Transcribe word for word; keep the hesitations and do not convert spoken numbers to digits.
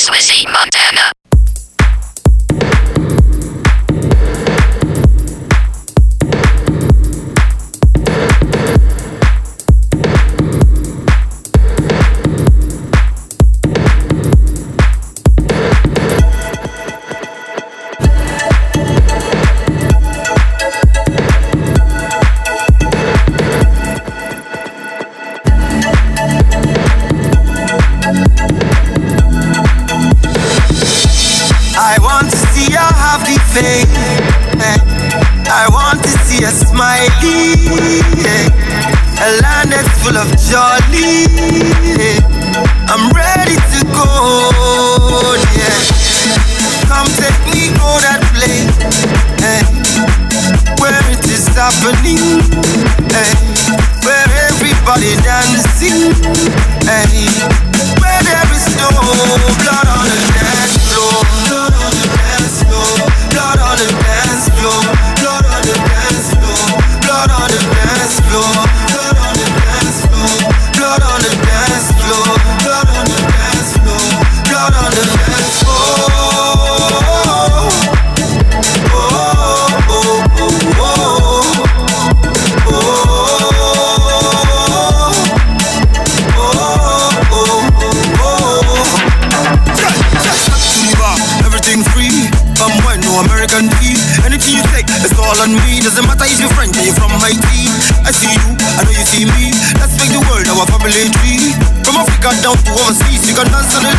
Swizzy, Montana. I want to see a smiley, yeah. A land that's full of jolly, yeah. I'm ready to go, yeah. Come take me go that place, yeah. Where it is happening, yeah. Where everybody dancing, yeah. Where there is no blood on the dance floor, blood on the dance floor, blood on the dance floor, blood on the dance floor, blood on the dance floor, blood on the dance floor, blood on the dance floor, blood on the dance floor, blood on the dance floor. American tea, anything you take, it's all on me. Doesn't matter if you're French or you're from Haiti. I see you, I know you see me. Let's make the world our family tree. From Africa down to overseas, you can dance on the